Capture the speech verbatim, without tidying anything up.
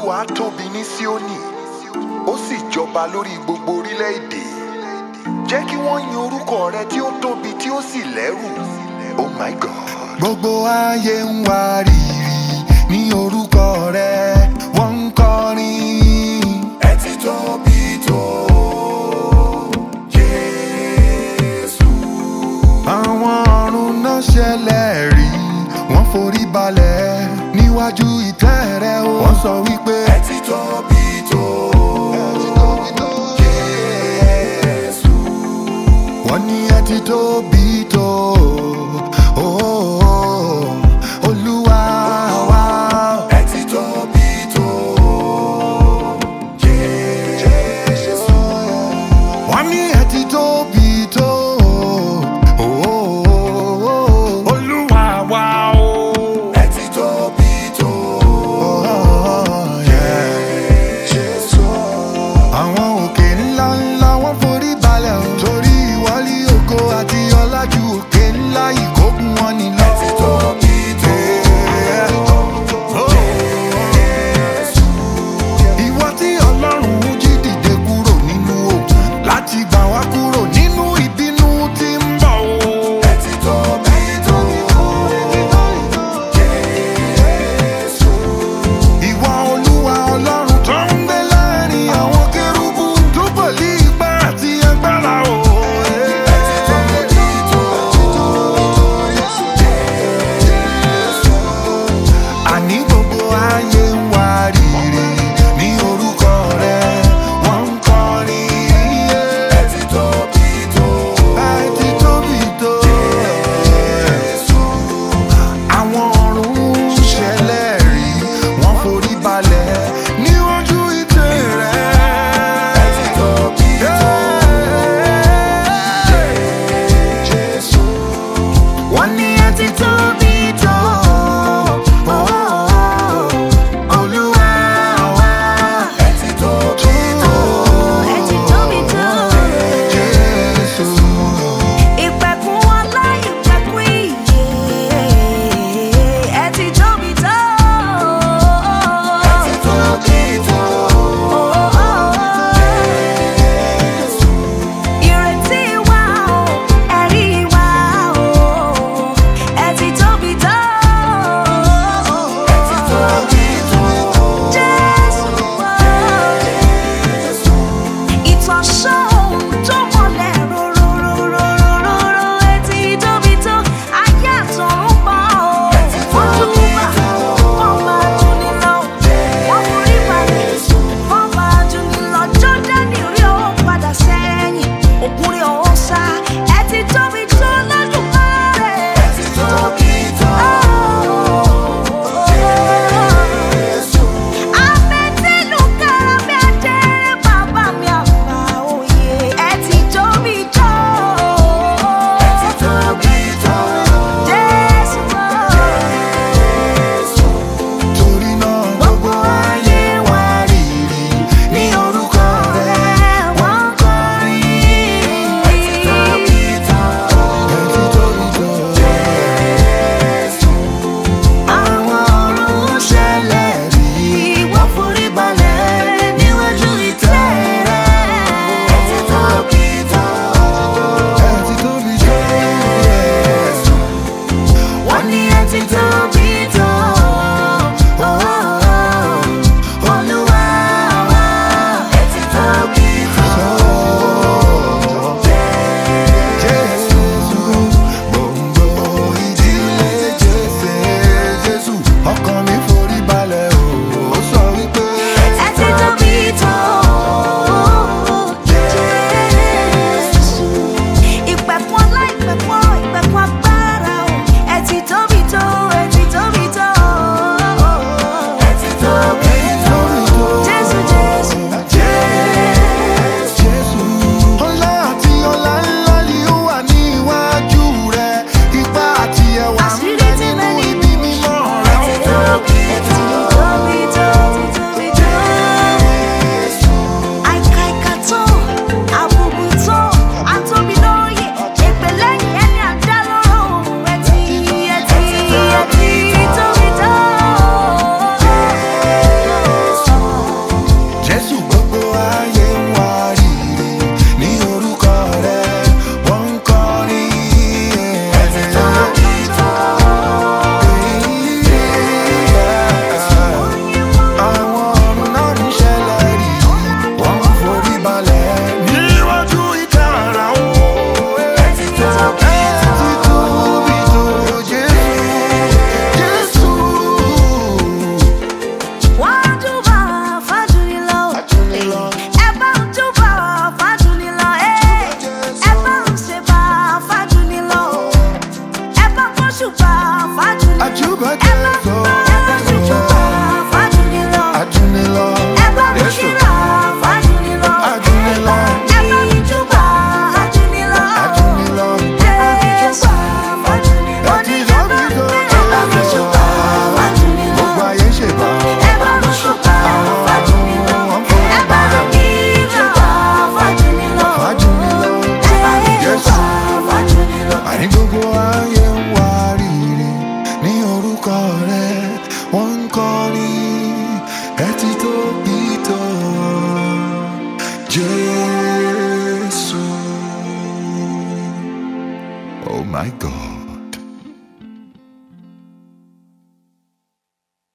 Olúwa tóbi ní Síónì, ó sì jọba lórí gbogbo orílẹ̀-èdè. Jẹ́ kí wọ́n yin orúkọ rẹ tí ó tóbi tí ó sì lẹ́rù. Oh my God. Gbogbo ayé ń wárìrì ní orúkọ rẹ, wọ́n ń kọrin. Ẹ ti tóbi tó, Jésù. Àwọn ọ̀run náà ṣẹlẹ̀ rí, wọ́n forí balẹ̀ níwájú ìtẹ́ rẹ o. Wọ́n sọ wípé ẹ ti tóbi tó, Jésù. Wọ́n ní ẹ ti tóbi tó, Olúwa wa. Ẹ ti tóbi tó, Jésù. Wọ́n ní ẹ ti tóbi tó, Olúwa wa o. Ẹ ti tóbi tó, Jésù. Àwọn òkè ńlá ńlá wọ́n forí balẹ̀ o, torí ìwọlé ògo àti ọlá ju òkè ńlá ìkógun wọn ni lọ. Ẹ ti tóbi tó, Jésù. Ìwọ tí Ọlọ́run jí dìde kúrò nínú òkun láti gbà wá kúrò nínú ìbínú tí ń bọ̀ o. Ẹ ti tóbi tó, Jésù. Ìwọ Olúwa Ọlọ́run tó ń gbé láàrin àwọn kérúbù tó pẹ̀lú ipá àti agbára o. Ẹ ti tóbi tó, Jésù. Àní gbogbo ayé ń wárìrì ní orúkọ rẹ, wọ́n ń kọrin. Ẹ ti tóbi tó, ẹ ti tóbi tó, Jésù. Àwọn ọ̀run ṣẹlẹ̀ rí, wọ́n forí balẹ̀ níwájú ìtẹ́ rẹ. Ẹ ti tóbi tó, Jésù. Wọ́n ní ẹ ti tóbi tó, kọrin ẹ ti tóbi tó Jésù. Oh my God.